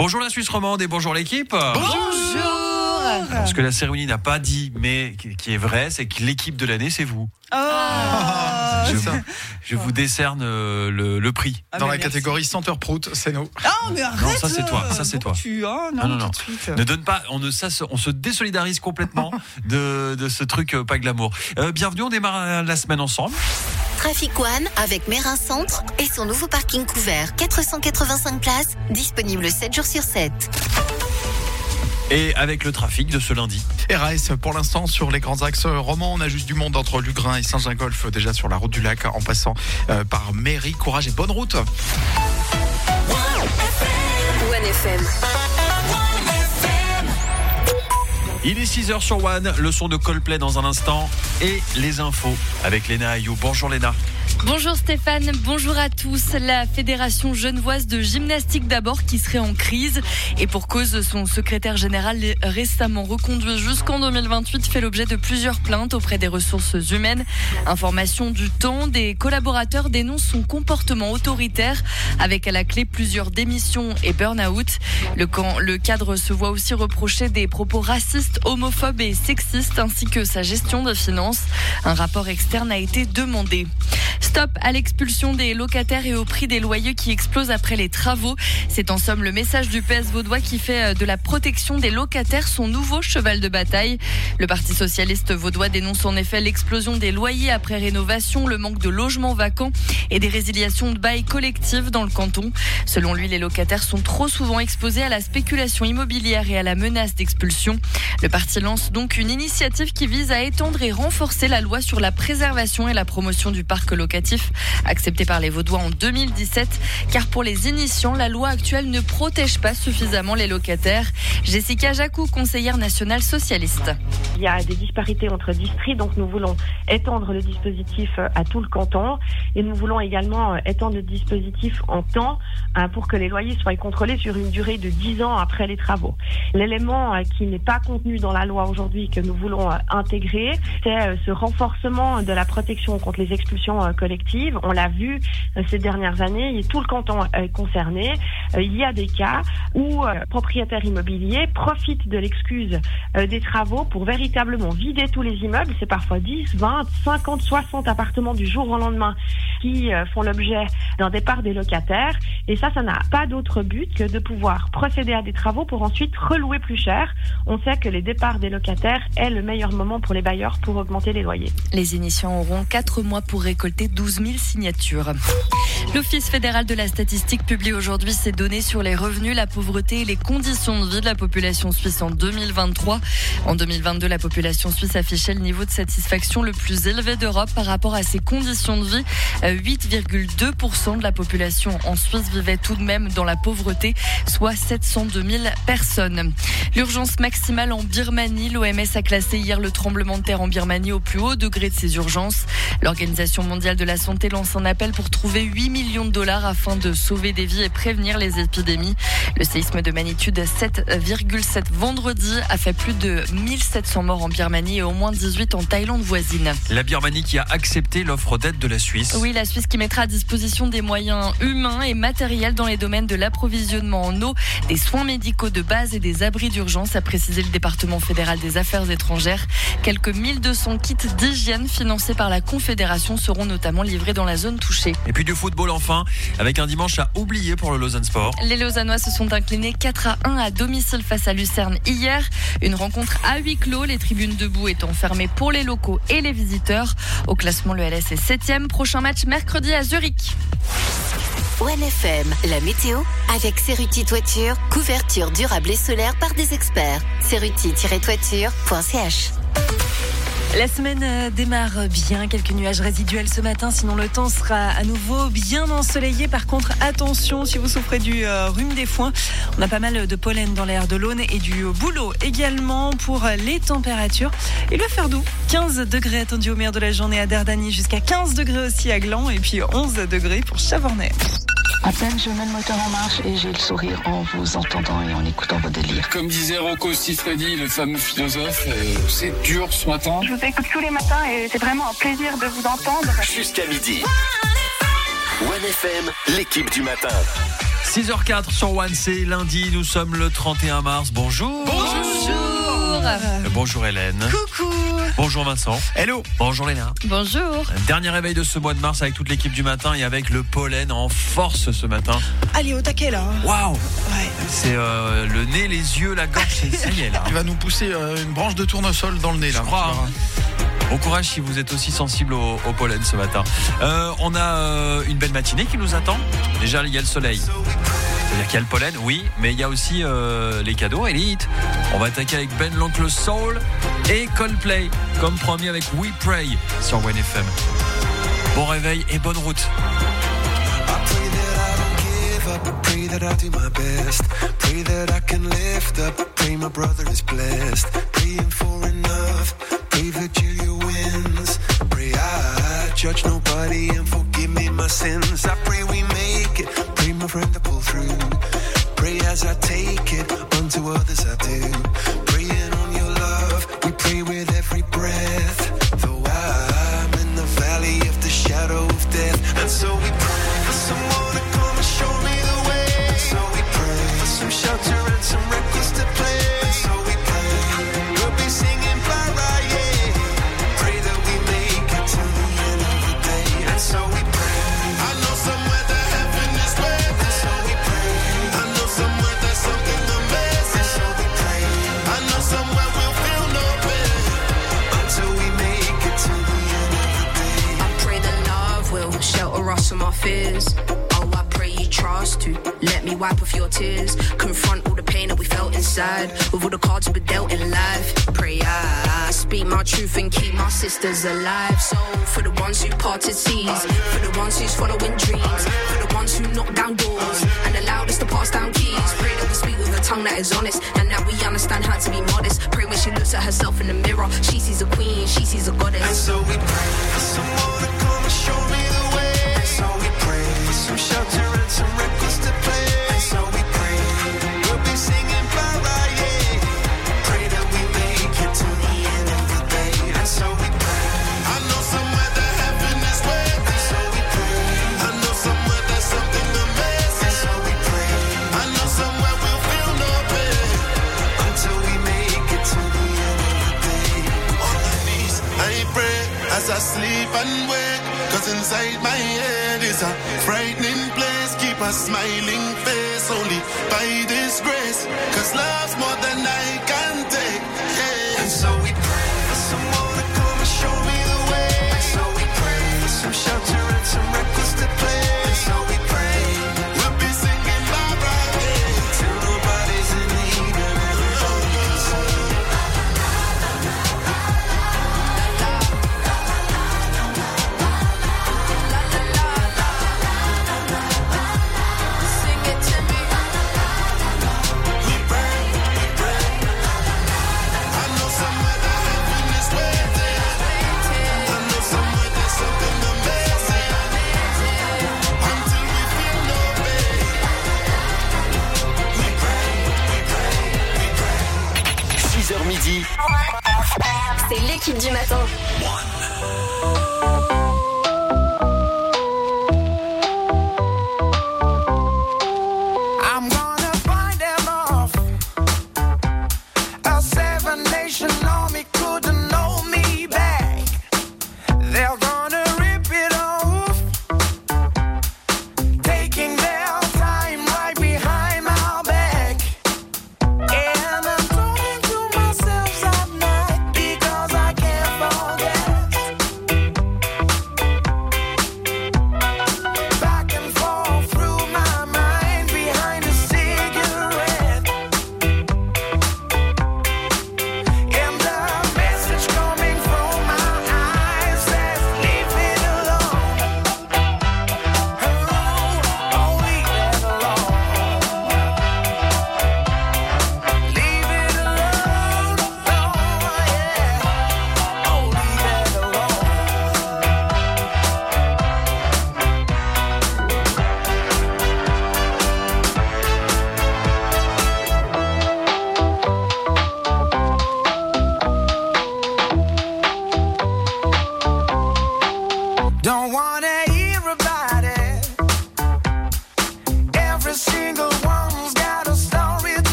Bonjour la Suisse romande et bonjour l'équipe. Bonjour. Ce que la cérémonie n'a pas dit, mais qui est vrai, c'est que l'équipe de l'année, c'est vous. Je vous décerne le prix. Dans la catégorie senteur prout, c'est nous. Mais arrête. Non, ça c'est toi. Ça c'est toi. Non. Tout de suite. Ne donne pas. On se désolidarise complètement de ce truc pas glamour. Bienvenue, on démarre la semaine ensemble. Traffic One avec Mérin Centre et son nouveau parking couvert. 485 places, disponible 7 jours sur 7. Et avec le trafic de ce lundi. RAS pour l'instant sur les grands axes romans. On a juste du monde entre Lugrin et Saint-Gingolph, déjà sur la route du lac, en passant par Méry. Courage et bonne route. One FM. Il est 6h sur One, le son de Coldplay dans un instant et les infos avec Léna Ayou. Bonjour Léna. Bonjour Stéphane, bonjour à tous. La Fédération genevoise de gymnastique d'abord qui serait en crise et pour cause, son secrétaire général récemment reconduit jusqu'en 2028 fait l'objet de plusieurs plaintes auprès des ressources humaines. Information du temps, des collaborateurs dénoncent son comportement autoritaire avec à la clé plusieurs démissions et burn-out. Le cadre se voit aussi reprocher des propos racistes, homophobes et sexistes ainsi que sa gestion des finances. Un rapport externe a été demandé. Stop à l'expulsion des locataires et au prix des loyers qui explosent après les travaux. C'est en somme le message du PS vaudois qui fait de la protection des locataires son nouveau cheval de bataille. Le Parti socialiste vaudois dénonce en effet l'explosion des loyers après rénovation, le manque de logements vacants et des résiliations de bail collectives dans le canton. Selon lui, les locataires sont trop souvent exposés à la spéculation immobilière et à la menace d'expulsion. Le parti lance donc une initiative qui vise à étendre et renforcer la loi sur la préservation et la promotion du parc locatif accepté par les Vaudois en 2017, car pour les initiants, la loi actuelle ne protège pas suffisamment les locataires. Jessica Jacou, conseillère nationale socialiste. Il y a des disparités entre districts, donc nous voulons étendre le dispositif à tout le canton et nous voulons également étendre le dispositif en temps pour que les loyers soient contrôlés sur une durée de 10 ans après les travaux. L'élément qui n'est pas contenu dans la loi aujourd'hui que nous voulons intégrer, c'est ce renforcement de la protection contre les expulsions collectives. On l'a vu ces dernières années, et tout le canton est concerné. Il y a des cas où propriétaires immobiliers profitent de l'excuse des travaux pour véritablement vider tous les immeubles. C'est parfois 10, 20, 50, 60 appartements du jour au lendemain qui font l'objet d'un départ des locataires. Et ça n'a pas d'autre but que de pouvoir procéder à des travaux pour ensuite relouer plus cher. On sait que les départs des locataires est le meilleur moment pour les bailleurs pour augmenter les loyers. Les initiants auront 4 mois pour récolter 12 000 signatures. L'Office fédéral de la statistique publie aujourd'hui ses données sur les revenus, la pauvreté et les conditions de vie de la population suisse en 2023. En 2022, la population suisse affichait le niveau de satisfaction le plus élevé d'Europe par rapport à ses conditions de vie. 8,2% de la population en Suisse vivait tout de même dans la pauvreté, soit 702 000 personnes. L'urgence maximale en Birmanie. L'OMS a classé hier le tremblement de terre en Birmanie au plus haut degré de ses urgences. L'Organisation mondiale de la santé lance un appel pour trouver 8 millions de dollars afin de sauver des vies et prévenir les épidémies. Le séisme de magnitude 7,7 vendredi a fait plus de 1700 morts en Birmanie et au moins 18 en Thaïlande voisine. La Birmanie qui a accepté l'offre d'aide de la Suisse. Oui, la Suisse qui mettra à disposition des moyens humains et matériels dans les domaines de l'approvisionnement en eau, des soins médicaux de base et des abris d'urgence, a précisé le département fédéral des affaires étrangères. Quelques 1200 kits d'hygiène financés par la Confédération seront notamment livrés dans la zone touchée. Et puis du football enfin, avec un dimanche à oublier pour le Lausanne Sport. Les Lausannois se sont inclinés 4-1 à domicile face à Lucerne hier. Une rencontre à huis clos, les tribunes debout étant fermées pour les locaux et les visiteurs. Au classement, le LS est 7e. Prochain match mercredi à Zurich. One FM, la météo avec Cerruti Toiture, couverture durable et solaire par des experts. Cerruti-toiture.ch. La semaine démarre bien, quelques nuages résiduels ce matin, sinon le temps sera à nouveau bien ensoleillé. Par contre, attention si vous souffrez du rhume des foins, on a pas mal de pollen dans l'air de l'Aune et du Bouleau également. Pour les températures, il va faire doux, 15 degrés attendus au meilleur de la journée à Dardani, jusqu'à 15 degrés aussi à Gland et puis 11 degrés pour Chavornay. À peine je mets le moteur en marche et j'ai le sourire en vous entendant et en écoutant vos délires. Comme disait Rocco Siffredi, le fameux philosophe, c'est dur ce matin. Je vous écoute tous les matins et c'est vraiment un plaisir de vous entendre. Jusqu'à midi. One FM, l'équipe du matin. 6h04 sur One, c'est lundi, nous sommes le 31 mars. Bonjour. Bonjour Hélène. Coucou. Bonjour Vincent. Hello. Bonjour Léna. Bonjour. Dernier réveil de ce mois de mars avec toute l'équipe du matin et avec le pollen en force ce matin. Allez, au taquet là. Waouh. Ouais. C'est le nez, les yeux, la gorge, ça y est là. Il va nous pousser une branche de tournesol dans le nez là. Je crois. Bon courage si vous êtes aussi sensible au pollen ce matin. On a une belle matinée qui nous attend. Déjà, il y a le soleil. C'est-à-dire qu'il y a le pollen, oui, mais il y a aussi les cadeaux et les hits. On va attaquer avec Ben l'Oncle Soul et Coldplay, comme promis avec We Pray sur One FM. Bon réveil et bonne route. Pray that I do my best. Pray that I can lift up. Pray my brother is blessed. Praying for enough. Pray Virginia wins. Pray I judge nobody and forgive me my sins. I pray we make it. Pray my friend to pull through. Pray as I take it. Unto others I do. Praying on your love. We pray with every breath. Though I'm in the valley of the shadow of death. And so we pray for someone to come and show me the way. And so we pray for some shelter and some records to play. And so we pray we'll be singing para, yeah. Pray that we make it to the end of the day. And so we pray. I know somewhere that heaven is waiting. And so we pray. I know somewhere there's something amazing. And so we pray. I know somewhere we'll feel no pain until we make it to the end of the day. I pray that love will shelter us from our fears. I pray you trust to let me wipe off your tears. Confront all the pain that we felt inside. With all the cards we were dealt in life. Pray I speak my truth and keep my sisters alive. So for the ones who parted seas, for the ones who's following dreams, for the ones who knock down doors and allowed us to pass down keys. Pray that we speak with a tongue that is honest and that we understand how to be modest. Pray when she looks at herself in the mirror, she sees a queen, she sees a goddess. And so we pray for someone to come and show me the way. And so we pray for some shelter and some records to play. And so we pray we'll be singing para, yeah. Pray that we make it to the end of the day. And so we pray. I know somewhere that heaven is waiting. And so we pray. I know somewhere there's something amazing. And so we pray. I know somewhere we'll feel no pain until we make it to the end of the day. On my knees, I pray as I sleep and wake. 'Cause inside my head is a frightening place. Keep a smiling face only by this grace. 'Cause love's more than I can take, yeah. And so we pray for someone to come and show me the way. And so we pray for some shelter and some records to play. And so we pray we'll be singing Barbara, yeah. Till nobody's in need and everybody can sing. Midi. C'est l'équipe du matin. I'm gonna find them off. A 7-nation army couldn't hold me back. They're gonna rip it off, taking their time right behind my back. And I'm talking to myself at night because I can't forget.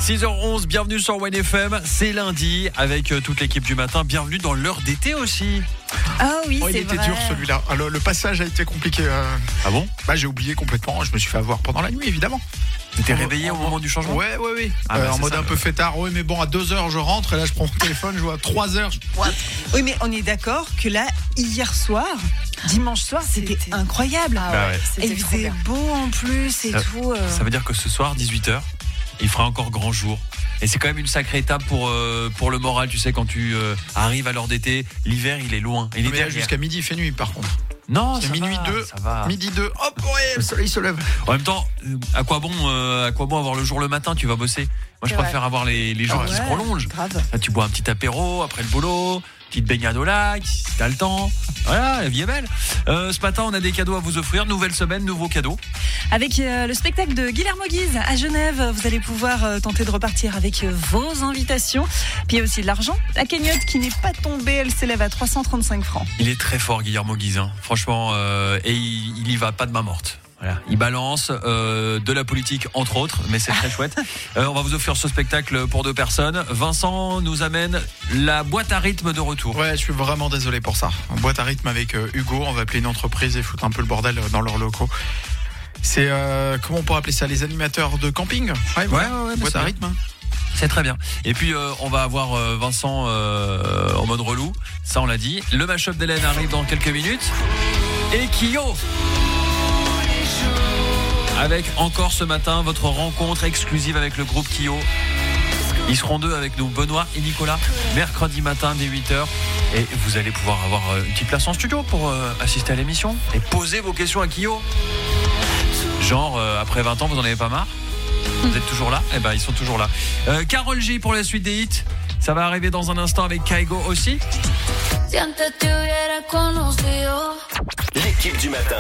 6h11, bienvenue sur One FM. C'est lundi avec toute l'équipe du matin. Bienvenue dans l'heure d'été aussi. Ah oui, Oh, c'est il était vrai. dur celui-là. Alors, le passage a été compliqué. Ah bon? Bah, j'ai oublié complètement. Je me suis fait avoir pendant la nuit, évidemment. T'étais réveillé au moment du changement? Ouais. Ah bah, en c'est mode ça, un peu fêtard. Ouais, mais bon, à 2h, je rentre et là, je prends mon téléphone, je vois à 3h. Oui, mais on est d'accord que là, hier soir, dimanche soir, c'était incroyable. Ah Bah ouais. ouais, Et c'était il trop faisait bien. beau en plus et Ça- tout. Ça veut dire que ce soir, 18h, il fera encore grand jour. Et c'est quand même une sacrée étape pour le moral, tu sais, quand tu arrives à l'heure d'été. L'hiver, il est loin. Il est Mais là, derrière. jusqu'à midi, il fait nuit, par contre. Non, C'est ça minuit va, 2. ça va. Midi 2. Hop, ouais, le soleil se lève. En même temps, à quoi bon avoir le jour le matin? Tu vas bosser. Moi, je C'est préfère avoir les jours Ah qui se ouais, prolongent. grave. Là, tu bois un petit apéro après le boulot, petite baignade au lac, si t'as le temps. Voilà, la vie est belle. Ce matin, on a des cadeaux à vous offrir. Nouvelle semaine, nouveaux cadeaux. Avec le spectacle de Guillermo Guise à Genève, vous allez pouvoir tenter de repartir avec vos invitations. Puis il y a aussi de l'argent. La cagnotte qui n'est pas tombée, elle s'élève à 335 francs. Il est très fort, Guillermo Guise. Hein. Franchement, et il y va pas de main morte. Voilà. Il balance de la politique entre autres, mais c'est très chouette. On va vous offrir ce spectacle pour 2 personnes. Vincent nous amène la boîte à rythme de retour. Ouais, je suis vraiment désolé pour ça. En boîte à rythme avec Hugo, on va appeler une entreprise et foutre un peu le bordel dans leurs locaux. C'est, comment on pourrait appeler ça, les animateurs de camping? Ouais, ouais, boîte c'est à bien. rythme. C'est très bien. Et puis on va avoir Vincent en mode relou, ça on l'a dit. Le mashup d'Hélène arrive dans quelques minutes. Et Kyo avec encore ce matin votre rencontre exclusive avec le groupe Kyo. Ils seront 2 avec nous, Benoît et Nicolas, mercredi matin dès 8h. Et vous allez pouvoir avoir une petite place en studio pour assister à l'émission et poser vos questions à Kyo. Genre, après 20 ans, vous en avez pas marre? Vous êtes toujours là? Eh ben, ils sont toujours là. Karol G pour la suite des hits. Ça va arriver dans un instant avec Kaigo aussi. L'équipe du matin.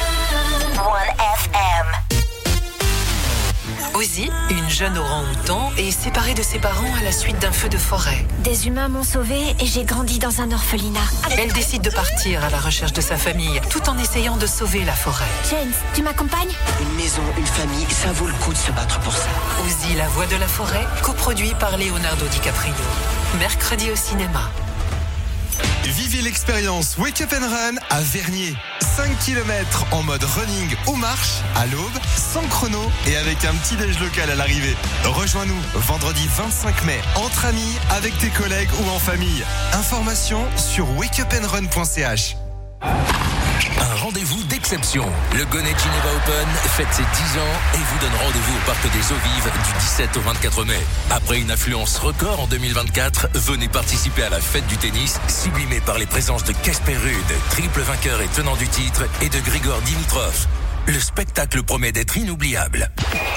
Ozzy, une jeune orang-outan, est séparée de ses parents à la suite d'un feu de forêt. Des humains m'ont sauvée et j'ai grandi dans un orphelinat. Elle décide de partir à la recherche de sa famille, tout en essayant de sauver la forêt. James, tu m'accompagnes? Une maison, une famille, ça vaut le coup de se battre pour ça. Ozzy, la voix de la forêt, coproduit par Leonardo DiCaprio. Mercredi au cinéma. Vivez l'expérience Wake Up and Run à Vernier. 5 km en mode running ou marche, à l'aube, sans chrono et avec un petit déj local à l'arrivée. Rejoins-nous vendredi 25 mai, entre amis, avec tes collègues ou en famille. Informations sur wakeupandrun.ch. Un rendez-vous d'exception. Le Gonnet Geneva Open fête ses 10 ans et vous donne rendez-vous au Parc des Eaux Vives du 17 au 24 mai. Après une affluence record en 2024, venez participer à la fête du tennis, sublimée par les présences de Casper Ruud, triple vainqueur et tenant du titre, et de Grigor Dimitrov. Le spectacle promet d'être inoubliable.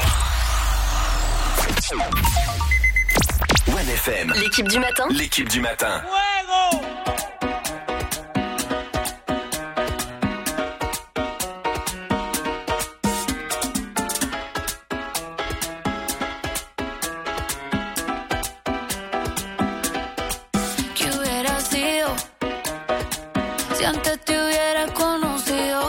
One FM. L'équipe du matin. L'équipe du matin. ¿Qué hubiera sido si antes te hubiera conocido?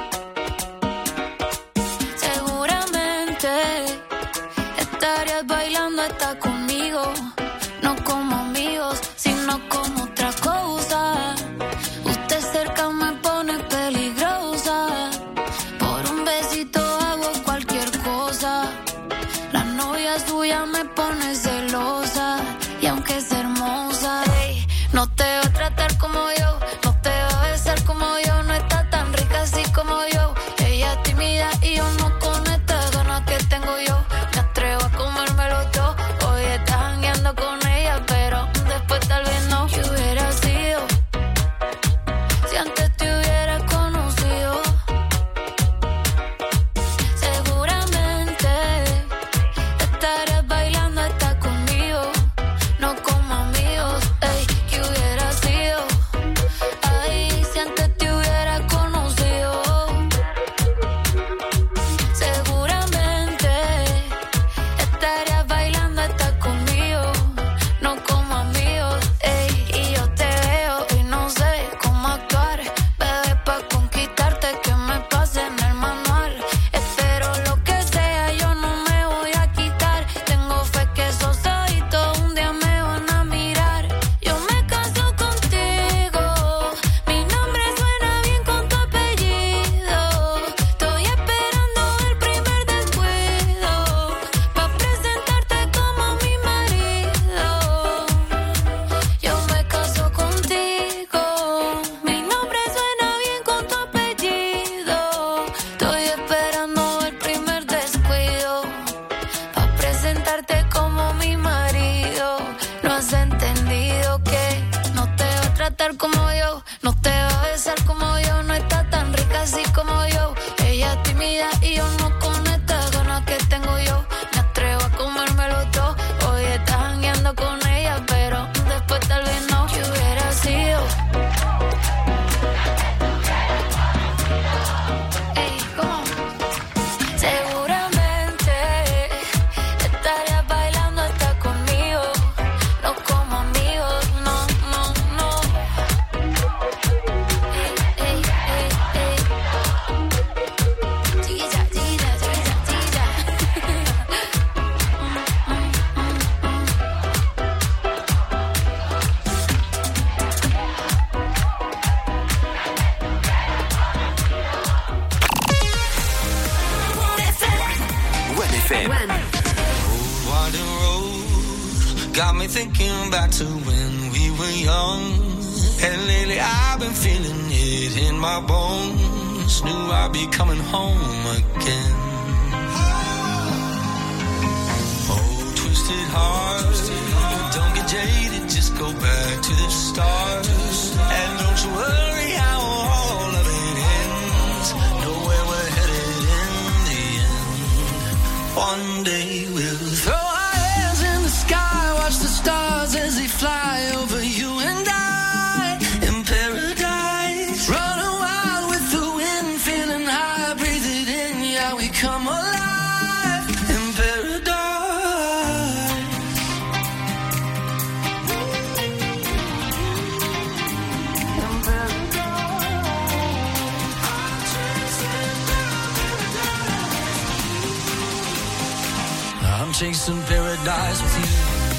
Seguramente estarías bailando hasta conmigo, no como amigos, sino como otra cosa. Usted cerca me pone peligrosa, por un besito hago cualquier cosa. La novia suya me pone celosa, y aunque es hermosa, ey, no te va a tratar como yo, no te va a besar como yo, no está tan rica así como yo. Ella es tímida y yo no con estas ganas que tengo yo. Me atrevo a comérmelo todo, hoy estás jangueando con ella, pero después tal vez no. ¿Qué hubiera sido si antes te hubiera conocido? Seguramente estarías bailando hasta conmigo, no como amigos. Ey, ¿qué hubiera got me thinking back to when we were young. And lately I've been feeling it in my bones. Knew I'd be coming home again. Oh, twisted heart, don't get jaded, just go back to the start. And don't you worry how all of it ends. Know where we're headed in the end. One day we'll throw our hands in the sky, watch the stars as they fly over you and I in paradise. Running wild with the wind, feeling high, breathe it in, yeah, we come alive in paradise. I'm chasing paradise with you.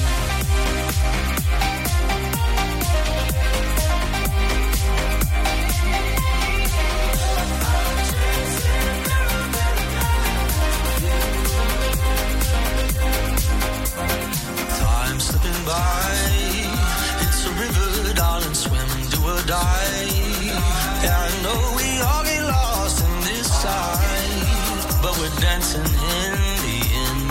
Time slipping by, it's a river, darling, swim, do or die. Yeah, I know we all get lost in this side, but we're dancing in the end.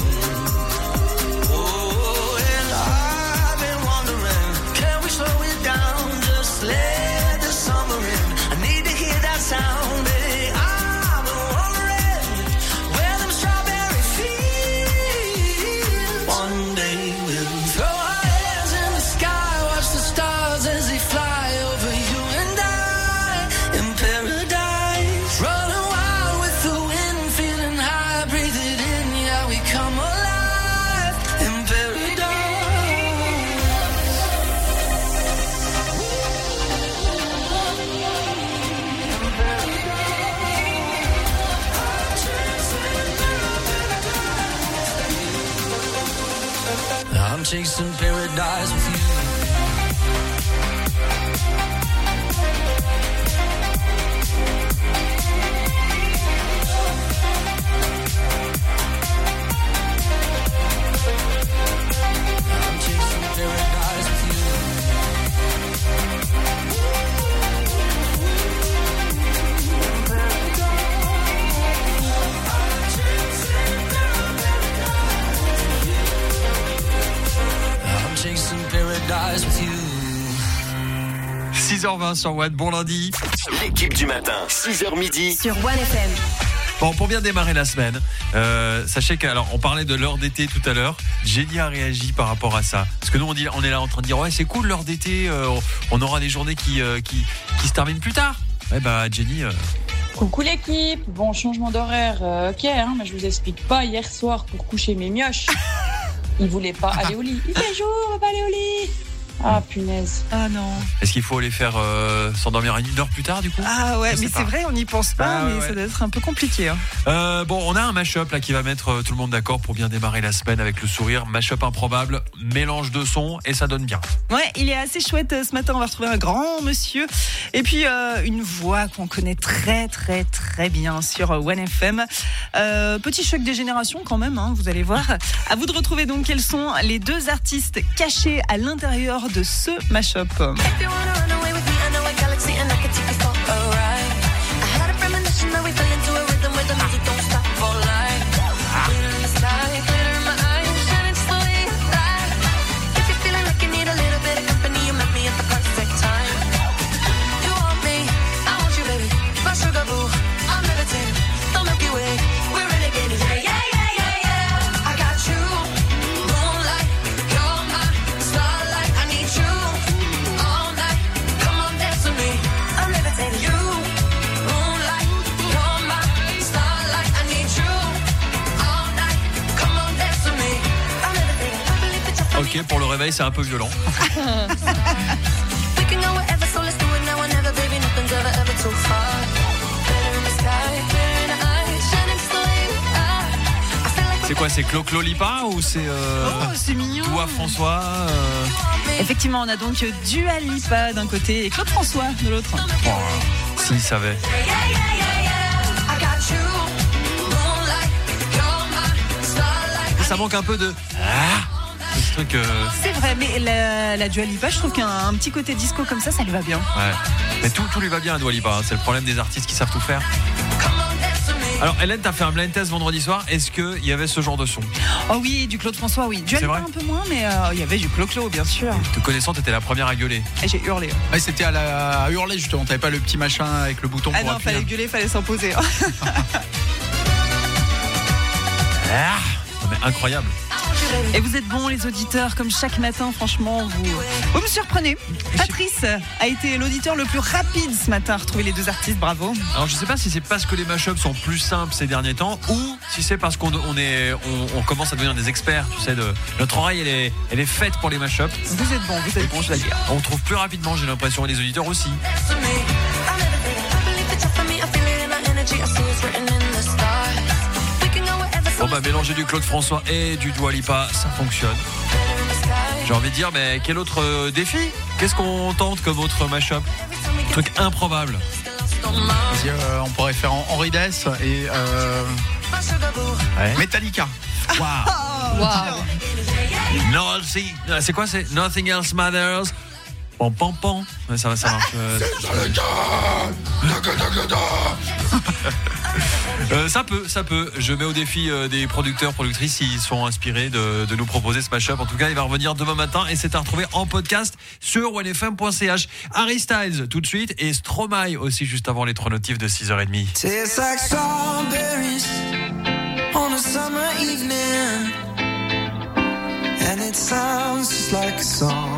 Oh, and I've been wondering, can we slow it down, just let the summer in. I need to hear that sound, baby. I've been wondering where them strawberry fields. One day we'll throw our hands in the sky, watch the stars as they fly over you and I in paradise. Running wild with the wind, feeling high, breathe it in, yeah, we come alive in paradise. I'm chasing paradise with you. I'm chasing paradise with you. I'm chasing paradise with you. 6h20 sur One, bon lundi. L'équipe du matin, 6h midi. Sur One FM. Bon, pour bien démarrer la semaine, sachez qu'alors on parlait de l'heure d'été tout à l'heure. Jenny a réagi par rapport à ça. Parce que nous on est là en train de dire ouais c'est cool l'heure d'été, on aura des journées qui se terminent plus tard. Ouais bah Jenny. Coucou l'équipe, bon changement d'horaire, ok, hein, mais je vous explique pas, hier soir pour coucher mes mioches, ils voulaient pas aller au lit. Il fait jour, on va pas aller au lit. Ah punaise. Ah non. Est-ce qu'il faut les faire s'endormir une heure plus tard du coup? Ah ouais, Je sais mais pas. c'est vrai, on n'y pense pas, Ah, mais ouais. ça doit être un peu compliqué. Hein. Bon, on a un mash-up là qui va mettre tout le monde d'accord pour bien démarrer la semaine avec le sourire. Mash-up improbable, mélange de sons et ça donne bien. Ouais, il est assez chouette ce matin. On va retrouver un grand monsieur et puis une voix qu'on connaît très très très bien sur One FM. Petit choc des générations quand même, hein, vous allez voir. À vous de retrouver donc quels sont les deux artistes cachés à l'intérieur de ce mashup. If you wanna run away with me, I know a galaxy and I can take you for a ride. I had a premonition that we fell into a rhythm where the music don't stop for life. Glitter in the sky, glitter in my eyes, shining slowly light. If you're feeling like you need a little bit of company, you met me at the perfect time. You want me, I want you, baby. My sugar boo, I'm levitating. The Milky Way, we're renegading. Yeah, yeah, yeah, yeah, yeah. I got you, moonlight, you're my starlight. I need you all night. Come on, dance with me. I'm levitating. You, moonlight, you're my starlight. I need you all night. Come on, dance with me. I'm levitating. I believe that you're Ok, pour le réveil c'est un peu violent. We can go wherever, so let's do it now or never, baby. Nothing's ever too far. Glitter in the sky, glitter in the eyes, shining slowly. I feel like C'est quoi, c'est Clo Lipa ou c'est c'est mignon. Toi François Effectivement, on a donc Dua Lipa d'un côté et Claude François de l'autre. Oh, s'il savait. I got you, moonlight, you're my starlight. Ça manque un peu de truc. C'est vrai, mais la Dua Lipa, je trouve qu'un petit côté disco comme ça lui va bien. Ouais. Mais tout lui va bien à Dua Lipa. C'est le problème des artistes qui savent tout faire. Alors Hélène, t'as fait un blind test vendredi soir. Est-ce qu'il y avait ce genre de son? Oh oui, du Claude François, oui. Dua Lipa un peu moins, mais il y avait du Clo-Clo, bien sûr. Te connaissant, t'étais la première à gueuler. Et j'ai hurlé. Ouais, c'était à hurler justement. T'avais pas le petit machin avec le bouton pour appuyer. Fallait gueuler, fallait s'imposer. Mais incroyable. Et vous êtes bons les auditeurs, comme chaque matin, franchement, vous me surprenez. Patrice a été l'auditeur le plus rapide ce matin à retrouver les deux artistes, bravo. Alors je sais pas si c'est parce que les mashups sont plus simples ces derniers temps ou si c'est parce qu'on commence à devenir des experts, tu sais, notre oreille elle est faite pour les mashups. Vous êtes bons, je vais le dire. On trouve plus rapidement, j'ai l'impression, et les auditeurs aussi. Bon bah mélanger du Claude François et du Dua Lipa, ça fonctionne. J'ai envie de dire, mais quel autre défi? Qu'est-ce qu'on tente comme autre mashup? Truc improbable. On pourrait faire Henri Dess et Metallica. Waouh. Non, c'est quoi? C'est Nothing Else Matters. Pom pom pom. Ça marche. Ça peut. Je mets au défi des producteurs, productrices s'ils sont inspirés de nous proposer ce mashup. En tout cas, il va revenir demain matin et c'est à retrouver en podcast sur onefm.ch. Harry Styles tout de suite et Stromae aussi juste avant les 3 notifs de 6h30. Tastes like strawberries on a summer evening and it sounds just like a song.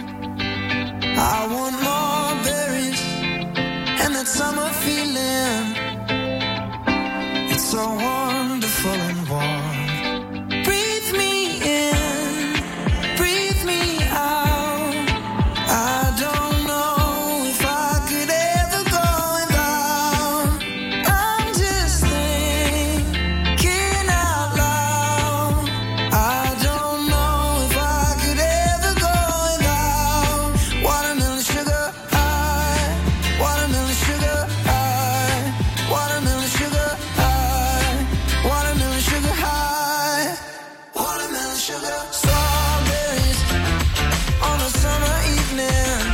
I want more berries and that summer feeling. It's so wonderful and warm. Breathe me in, breathe me out. I don't know if I could ever go without. I'm just thinking out loud. I don't know if I could ever go without. Watermelon sugar high, watermelon sugar high, watermelon sugar high, watermelon sugar high, watermelon sugar. Strawberries on a summer evening.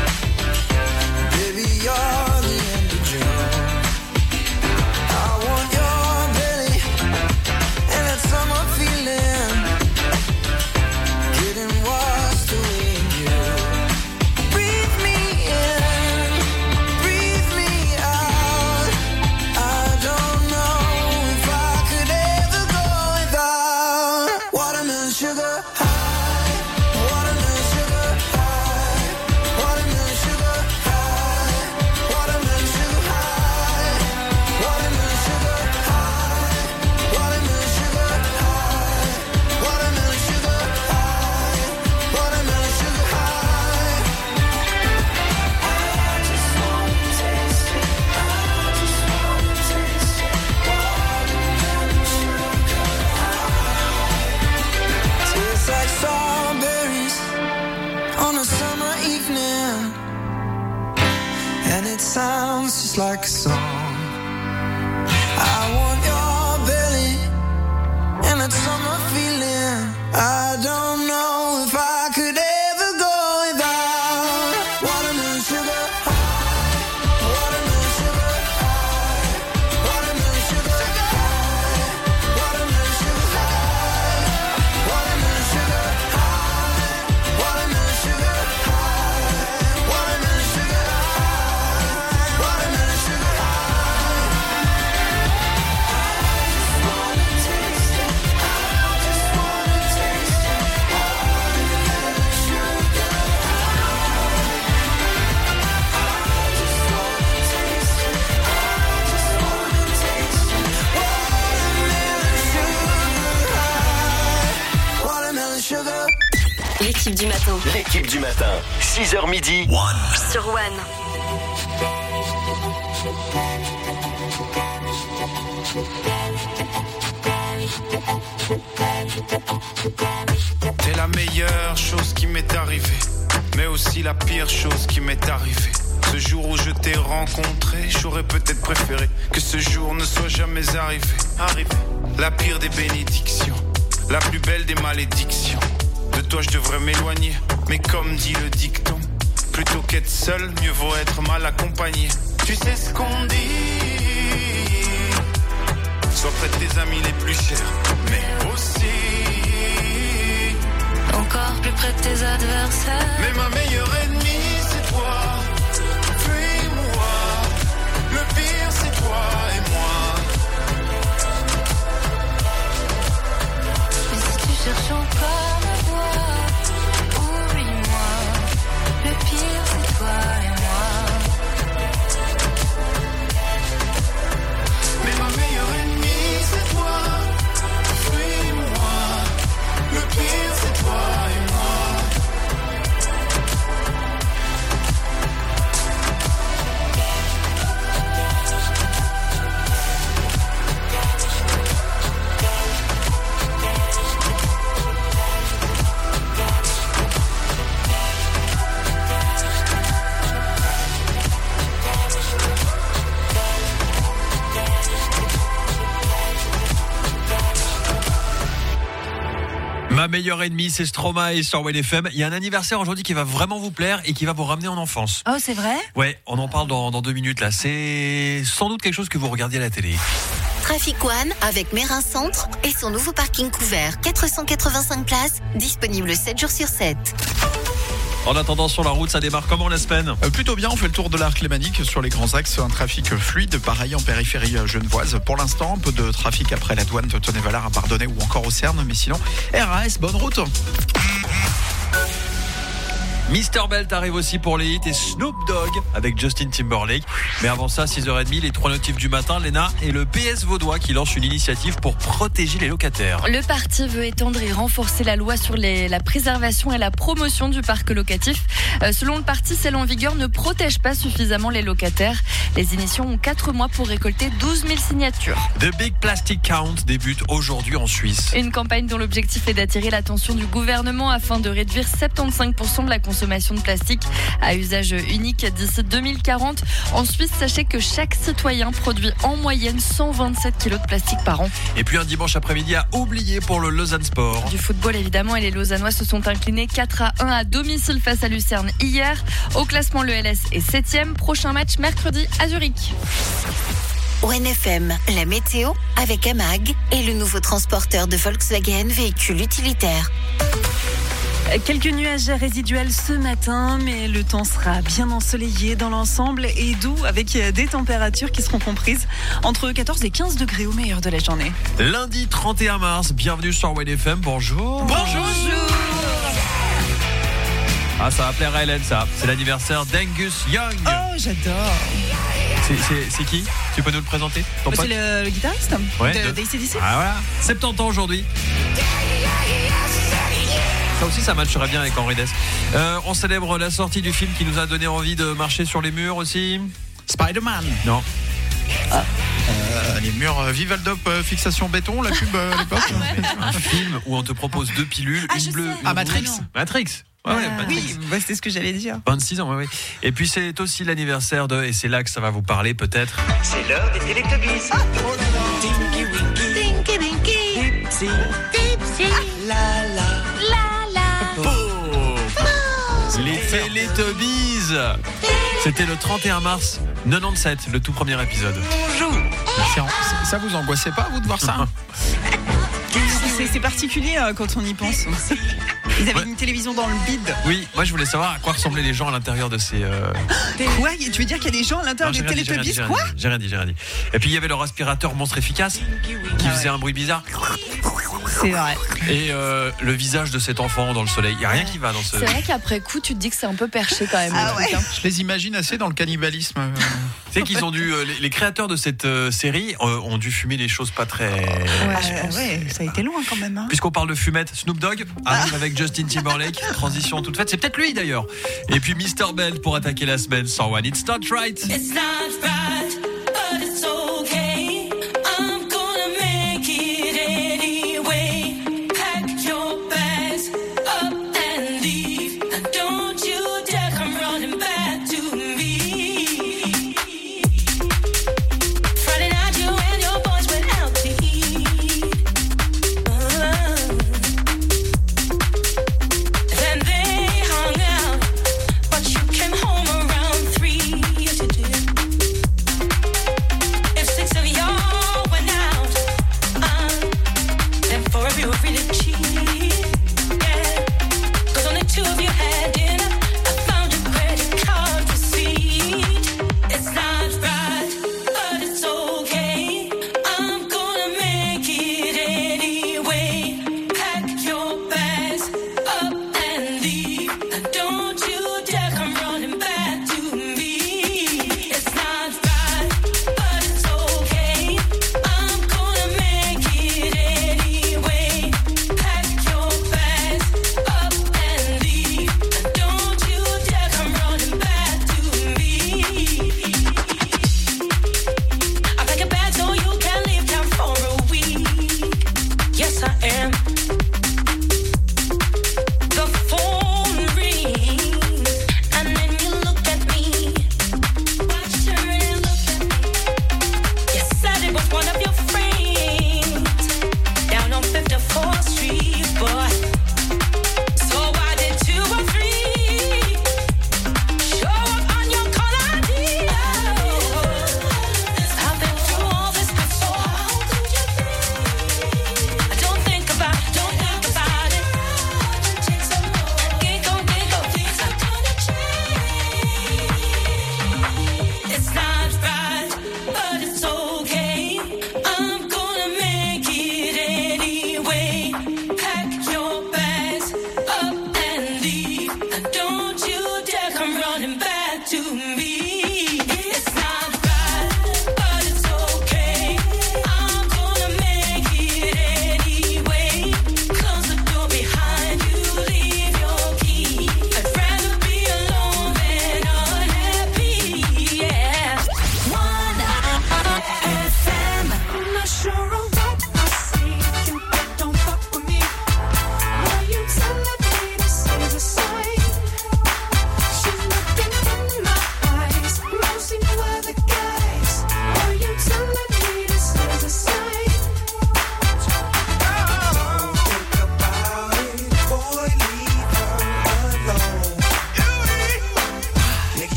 Baby, you're the end of June. I want your belly and that summer feeling. Getting washed away in you. Breathe me in, breathe me out. I don't know if I could ever go without. Watermelon sugar high, watermelon sugar high, watermelon sugar high, watermelon sugar high, watermelon sugar high, watermelon sugar high, watermelon sugar high, watermelon sugar high. I just wanna taste it. I just wanna taste it. Watermelon sugar high. Tastes like strawberries on a summer evening, and it sounds just like a song. I want your belly and that summer feeling. I don't know if I could ever go without. Watermelon sugar high, watermelon sugar high, watermelon sugar high, watermelon sugar high, watermelon sugar high, watermelon sugar high, watermelon sugar high, watermelon sugar high. L'équipe du matin. L'équipe du matin, 6h midi. Sur One. T'es la meilleure chose qui m'est arrivée, mais aussi la pire chose qui m'est arrivée. Ce jour où je t'ai rencontré, j'aurais peut-être préféré que ce jour ne soit jamais arrivé. La pire des bénédictions, la plus belle des malédictions. De toi toi je devrais m'éloigner. Mais comme dit le dicton, plutôt qu'être seul, mieux vaut être mal accompagné. Tu sais ce qu'on dit, sois près de tes amis les plus chers, mais aussi encore plus près de tes adversaires. Mais ma meilleure ennemie c'est toi, fuis-moi. Le pire c'est toi et moi. Mais si tu cherches encore à voir, oublie-moi. Le pire c'est toi et moi. Mais ma meilleure ennemie c'est toi, fuis-moi. Le pire c'est toi et moi. Ma meilleure ennemie, c'est Stromae sur Win FM. Il y a un anniversaire aujourd'hui qui va vraiment vous plaire et qui va vous ramener en enfance. Oh, c'est vrai ? Ouais, on en parle dans 2 minutes là. C'est sans doute quelque chose que vous regardiez à la télé. Trafic One avec Mérin Centre et son nouveau parking couvert. 485 places, disponible 7 jours sur 7. En attendant, sur la route, ça démarre comment la semaine ? Plutôt bien, on fait le tour de l'Arc Lémanique sur les grands axes, un trafic fluide, pareil en périphérie genevoise. Pour l'instant, un peu de trafic après la douane de Tonnet-Valard à Bardonnay ou encore au Cerne, mais sinon, RAS, bonne route. Mr Belt arrive aussi pour les hits et Snoop Dogg avec Justin Timberlake. Mais avant ça, 6h30, les 3 notifs du matin, Léna et le PS vaudois qui lance une initiative pour protéger les locataires. Le parti veut étendre et renforcer la loi sur la préservation et la promotion du parc locatif. Selon le parti, celle en vigueur ne protège pas suffisamment les locataires. Les initiations ont 4 mois pour récolter 12 000 signatures. The Big Plastic Count débute aujourd'hui en Suisse. Une campagne dont l'objectif est d'attirer l'attention du gouvernement afin de réduire 75% de la consommation de plastique à usage unique d'ici 2040. En Suisse, sachez que chaque citoyen produit en moyenne 127 kilos de plastique par an. Et puis un dimanche après-midi à oublier pour le Lausanne Sport. Du football évidemment, et les Lausannois se sont inclinés 4-1 à domicile face à Lucerne hier. Au classement, le LS est 7e. Prochain match mercredi à Zurich. ONFM, la météo avec AMAG et le nouveau transporteur de Volkswagen véhicule utilitaire. Quelques nuages résiduels ce matin, mais le temps sera bien ensoleillé dans l'ensemble et doux avec des températures qui seront comprises entre 14 et 15 degrés au meilleur de la journée. Lundi 31 mars, bienvenue sur Win FM, bonjour. Bonjour. Ah, ça va plaire à Hélène, ça. C'est l'anniversaire d'Angus Young. Oh, j'adore. C'est qui ? Tu peux nous le présenter, ton pote ? C'est le guitariste d'ACDC. Ah voilà, 70 ans aujourd'hui. Ça aussi, ça matcherait bien avec Henri Dess. On célèbre la sortie du film qui nous a donné envie de marcher sur les murs aussi. Spider-Man. Non. Les murs Vivaldop fixation béton, la pub à l'époque. Un film où on te propose 2 pilules, une bleue, une Matrix. rouge. Matrix. Ouais, oui, c'est ce que j'allais dire. 26 ans, oui. Et puis c'est aussi l'anniversaire de, et c'est là que ça va vous parler peut-être. C'est l'heure des Teletubbies. Tinky Winky, Tinky Winky, Dipsy, Dipsy, la la, la la. Les Teletubbies. C'était le 31 mars 97, le tout premier épisode. Bonjour. Ça vous angoissait pas, vous, de voir ça? C'est particulier quand on y pense. Ils avaient une télévision dans le bide. Oui, moi je voulais savoir à quoi ressemblaient les gens à l'intérieur de ces... Quoi ? Tu veux dire qu'il y a des gens à l'intérieur des Teletubbies ? Quoi ? J'ai rien dit. Et puis il y avait leur aspirateur monstre efficace qui faisait un bruit bizarre. C'est vrai. Et le visage de cet enfant dans le soleil. Il n'y a rien qui va dans ce... C'est vrai qu'après coup, tu te dis que c'est un peu perché quand même. Je les imagine assez dans le cannibalisme. Tu sais qu'ils ont dû... les créateurs de cette série ont dû fumer des choses pas très... Ouais, ça a été loin quand même. Hein. Puisqu'on parle de fumette, Snoop Dogg arrive avec Justin Timberlake. Transition toute faite. C'est peut-être lui d'ailleurs. Et puis Mr Belt pour attaquer la semaine sans One. It's not right. It's not right, but it's okay. I'm gonna make it anyway. Pack your bags up and leave. And don't you dare come running back to me. Friday night you and your boys went out to eat.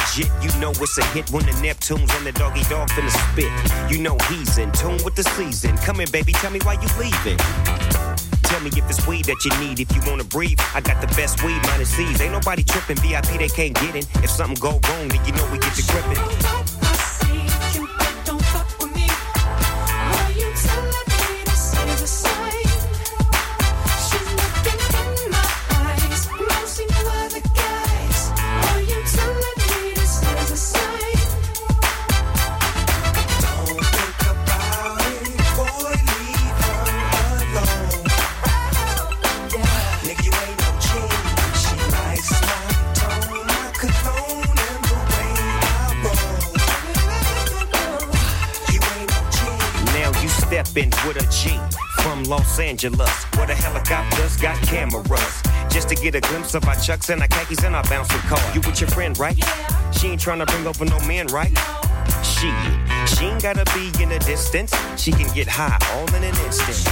legit. You know it's a hit when the Neptunes and the doggy dog finna spit. You know he's in tune with the season. Come here, baby, tell me why you leaving. Tell me if it's weed that you need, if you wanna breathe. I got the best weed, minus C's. Ain't nobody tripping, VIP they can't get in. If something go wrong, then you know we get to gripping. Stepping with a G from Los Angeles, where the helicopters got cameras, just to get a glimpse of our chucks and our khakis and our bouncing car. You with your friend, right? Yeah. She ain't trying to bring over no man, right? No. She ain't gotta be in the distance. She can get high all in an instant.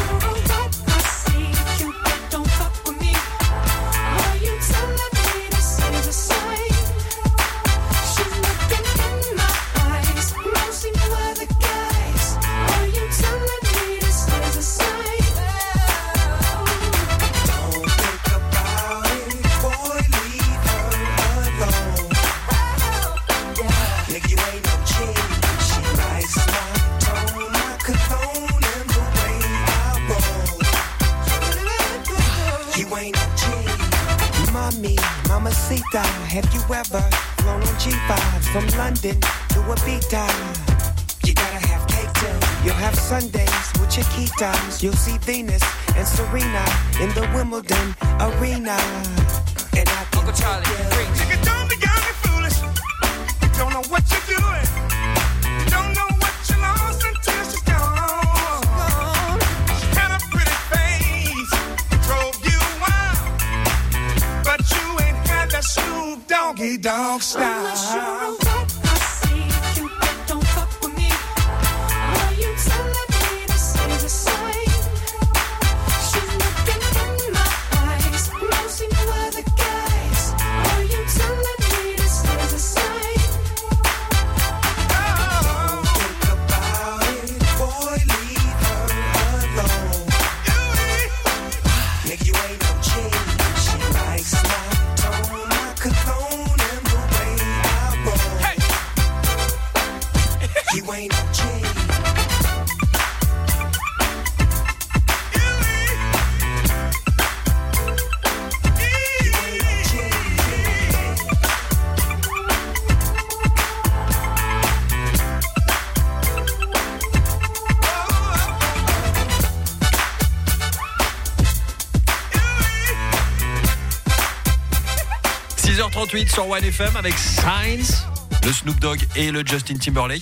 Mamacita, have you ever flown on G5s from London to Ibiza? You gotta have cake too. You'll have Sundays with your key times. You'll see Venus and Serena in the Wimbledon arena. And I Uncle Charlie, nigga, don't be young and foolish. You don't know what you're doing. You don't know what you lost until she's gone. She had a pretty face, drove you wild, but you ain't had that Snoop Doggy Dogg style. I'm not sure what I see. You don't fuck with me. Are you telling me this is a sign? She's looking in my eyes. No seem no other guys. Are you telling me this is a sign? Oh, think about it, boy, leave her alone. Nigga, you ain't no G. She likes my tone, my cologne, and the way I roll. Hey. You ain't no G. Sur One FM avec Signs, le Snoop Dogg et le Justin Timberlake.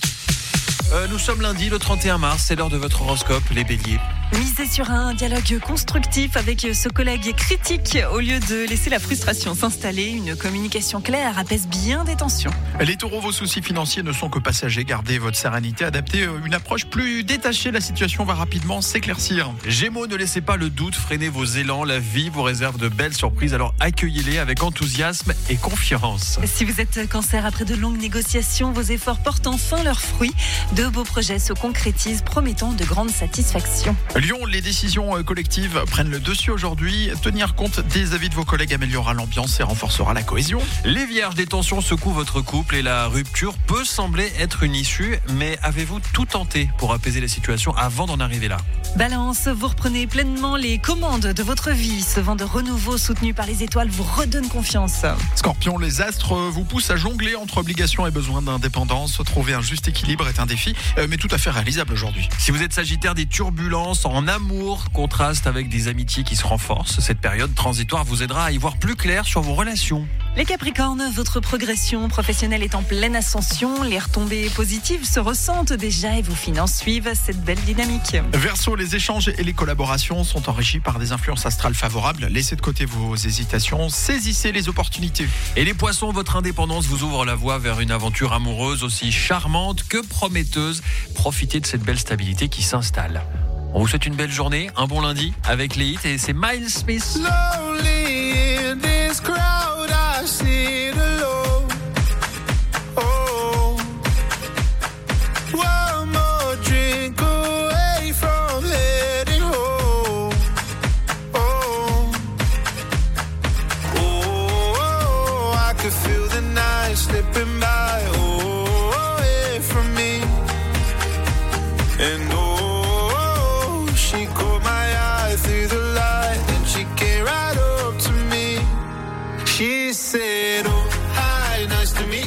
Nous sommes lundi, le 31 mars, c'est l'heure de votre horoscope, les béliers. Misez sur un dialogue constructif avec ce collègue critique au lieu de laisser la frustration s'installer. Une communication claire apaise bien des tensions. Les taureaux, vos soucis financiers ne sont que passagers. Gardez votre sérénité, adaptez une approche plus détachée. La situation va rapidement s'éclaircir. Gémeaux, ne laissez pas le doute freiner vos élans. La vie vous réserve de belles surprises, alors accueillez-les avec enthousiasme et confiance. Si vous êtes cancer, après de longues négociations, vos efforts portent enfin leurs fruits. De beaux projets se concrétisent, promettant de grandes satisfactions. Lyon, les décisions collectives prennent le dessus aujourd'hui. Tenir compte des avis de vos collègues améliorera l'ambiance et renforcera la cohésion. Les vierges, des tensions secouent votre couple et la rupture peut sembler être une issue, mais avez-vous tout tenté pour apaiser la situation avant d'en arriver là? Balance, vous reprenez pleinement les commandes de votre vie. Ce vent de renouveau soutenu par les étoiles vous redonne confiance. Scorpion, les astres vous poussent à jongler entre obligations et besoins d'indépendance. Trouver un juste équilibre est un défi, mais tout à fait réalisable aujourd'hui. Si vous êtes sagittaire, des turbulences en amour contrastent avec des amitiés qui se renforcent. Cette période transitoire vous aidera à y voir plus clair sur vos relations. Les Capricornes, votre progression professionnelle est en pleine ascension. Les retombées positives se ressentent déjà et vos finances suivent cette belle dynamique. Verseau, les échanges et les collaborations sont enrichis par des influences astrales favorables. Laissez de côté vos hésitations, saisissez les opportunités. Et les Poissons, votre indépendance vous ouvre la voie vers une aventure amoureuse aussi charmante que prometteuse. Profitez de cette belle stabilité qui s'installe. On vous souhaite une belle journée, un bon lundi avec les hits et c'est Miles Smith. Slowly in this crowd I sit alone.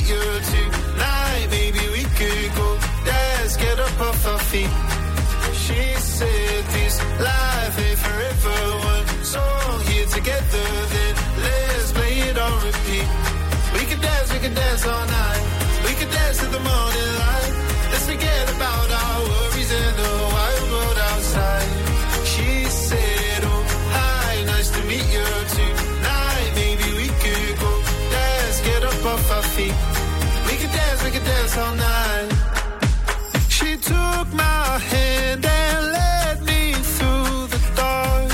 you tonight. Maybe we could go dance, get up off our feet. She said this life ain't forever. One song here together, then let's play it on repeat. We could dance all night. We could dance to the morning light. Let's forget about our worries and the wild world outside. She said, oh, hi, nice to meet you tonight. Maybe we could go dance, get up off our feet. We could dance all night. She took my hand and led me through the dark.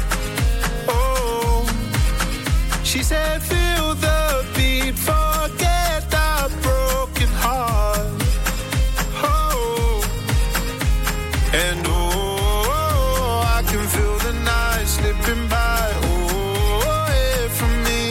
Oh, she said, feel the beat, forget our broken heart. Oh, and oh, I can feel the night slipping by. Oh, yeah, from me.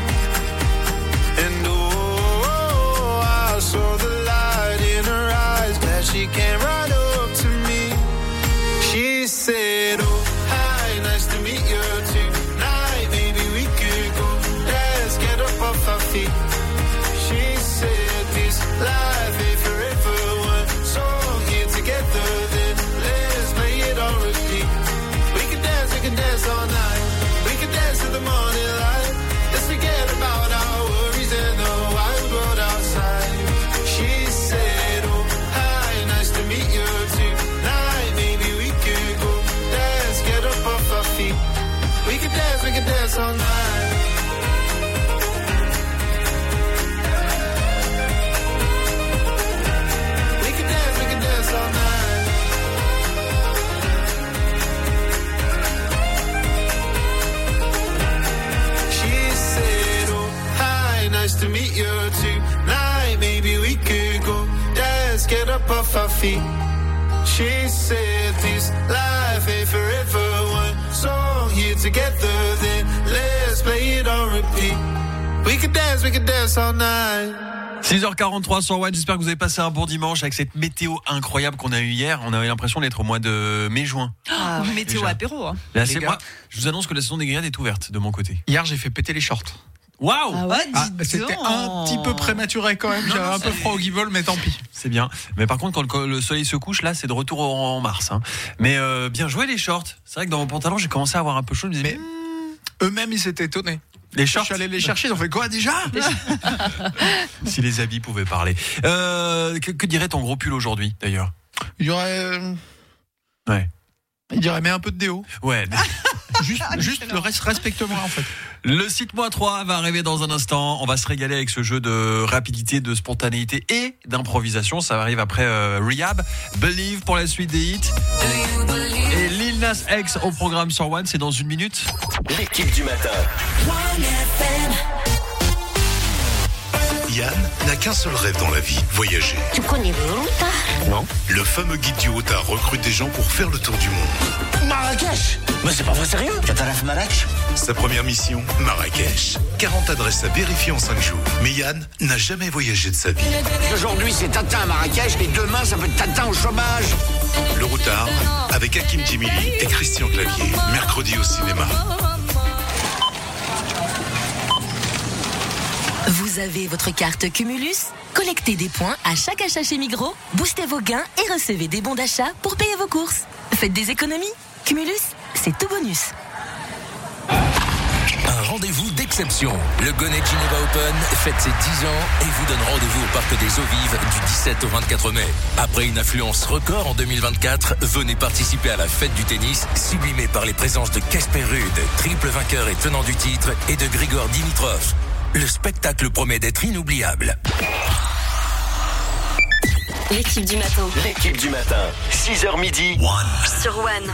And oh, I saw the light in her eyes. Glad she came right up to me. She said, oh, hi, nice to meet you tonight. Maybe we could go dance, get up off our feet. She said this life ain't forever. One song here together, then let's play it on repeat. We can dance all night. We can dance to the morning light. Let's forget about our worries and the wild world outside. She said, oh, hi, nice to meet you tonight. Maybe we could go dance, get up off our feet. We can dance all night. We can dance all night. She said, oh, hi, nice to meet you tonight. Maybe we could go dance, get up off our feet. She said this life ain't forever. One song here together, then let's play it on repeat. We can dance all night. 6h43 sur One, j'espère que vous avez passé un bon dimanche avec cette météo incroyable qu'on a eue hier. On avait l'impression d'être au mois de mai-juin. Ah, météo déjà. apéro. Hein. Là, Les c'est gars. moi. Je vous annonce que la saison des grillades est ouverte de mon côté. Hier, j'ai fait péter les shorts. Waouh! Ah ouais, C'était un petit peu prématuré quand même. J'avais un peu froid au guibole, mais tant pis. C'est bien. Mais par contre, quand le soleil se couche, là, c'est de retour en mars. Hein. Mais bien joué les shorts. C'est vrai que dans mon pantalon, j'ai commencé à avoir un peu chaud. Je me disais, mais eux-mêmes, ils s'étaient étonnés. Les shorts. Je suis allé les chercher, ils ont fait quoi déjà? Si les habits pouvaient parler. Que dirait ton gros pull aujourd'hui, d'ailleurs? Il y aurait... Ouais. Il dirait, mais un peu de déo. Ouais. Juste le reste, respecte-moi en fait. Le Cite-moi 3 va arriver dans un instant. On va se régaler avec ce jeu de rapidité, de spontanéité et d'improvisation. Ça arrive après Rehab, Believe pour la suite des hits. Et Lil Nas X au programme sur One, c'est dans une minute. L'équipe du matin. Yann n'a qu'un seul rêve dans la vie, voyager. Tu connais le routard? Non. Le fameux guide du routard recrute des gens pour faire le tour du monde. Marrakech? Mais c'est pas vrai sérieux? Tu as Marrakech? Sa première mission, Marrakech. 40 adresses à vérifier en 5 jours. Mais Yann n'a jamais voyagé de sa vie. Aujourd'hui c'est Tintin à Marrakech et demain ça peut être Tintin au chômage. Le routard, avec Hakim Djimili et Christian Clavier. Mercredi au cinéma. Vous avez votre carte Cumulus? Collectez des points à chaque achat chez Migros, boostez vos gains et recevez des bons d'achat pour payer vos courses. Faites des économies. Cumulus, c'est tout bonus. Un rendez-vous d'exception. Le Gonnet Geneva Open fête ses 10 ans et vous donne rendez-vous au Parc des Eaux Vives du 17 au 24 mai. Après une affluence record en 2024, venez participer à la fête du tennis, sublimée par les présences de Casper Ruud, triple vainqueur et tenant du titre, et de Grigor Dimitrov. Le spectacle promet d'être inoubliable. L'équipe du matin. L'équipe du matin. 6h midi. Sur One.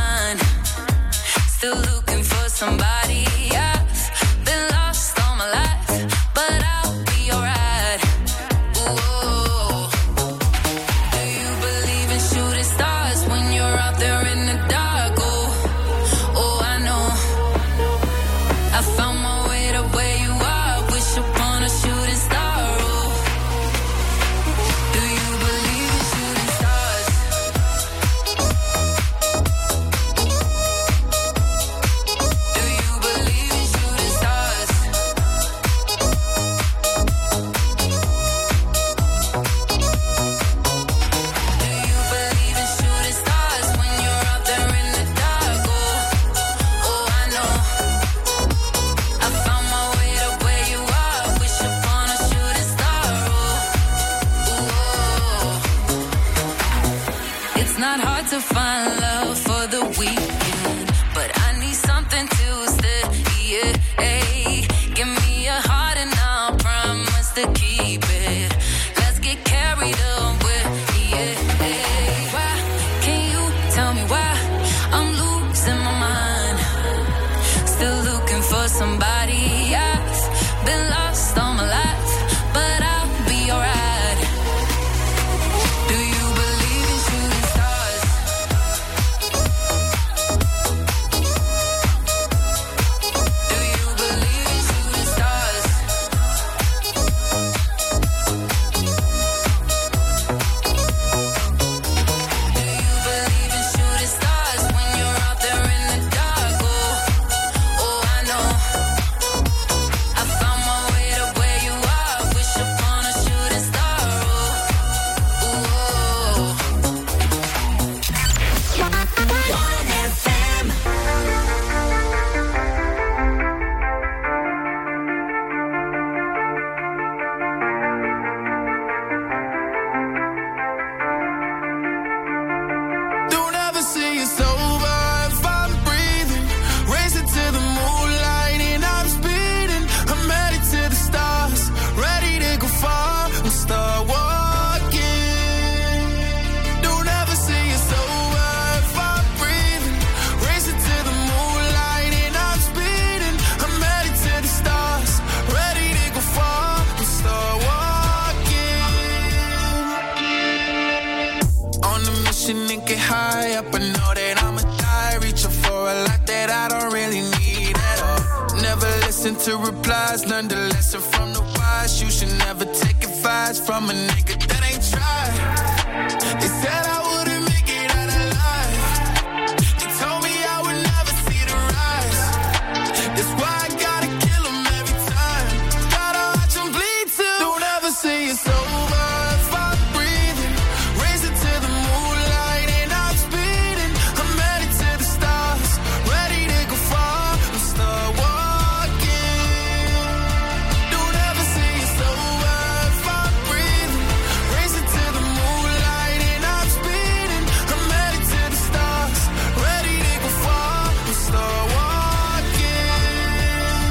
Somebody, I've been lost all my life. to find love for the weekend, but I need something to stay. Yeah, give me a heart and I'll promise to keep it. Let's get carried away. Yeah, why can you tell me why I'm losing my mind? Still looking for somebody. I've been lost all my life, but I'll be alright. Do you believe in shooting stars? Do you believe in shooting stars? Do you believe in shooting stars when you're out there in the dark? Oh, I know. I found my way to where you are. Wish upon a shooting star. Don't ever say it's over if I'm breathing. Racing to the moonlight and I'm speeding. I'm headed to the stars, ready to go far and start walking. Don't ever say it's over if I'm breathing. Racing to the moonlight and I'm speeding. I'm headed to the stars, ready to go far and start walking. On a mission and get high up, I know that I'ma die. Reaching for a lot that I don't really need at all. Never listen to replies, learn the lesson from the wise. You should never take advice from a nigga that ain't tried. They said I wouldn't make it out alive. They told me I would never see the rise. That's why I gotta kill 'em every time. Gotta watch 'em bleed too. Don't ever say it's over if I'm breathing. Racing to the moonlight and I'm speeding. I'm headed to the stars, ready to go far and start walking. Don't ever say it's over if I'm breathing. Racing to the moonlight and I'm speeding. I'm headed to the stars, ready to go far and start walking.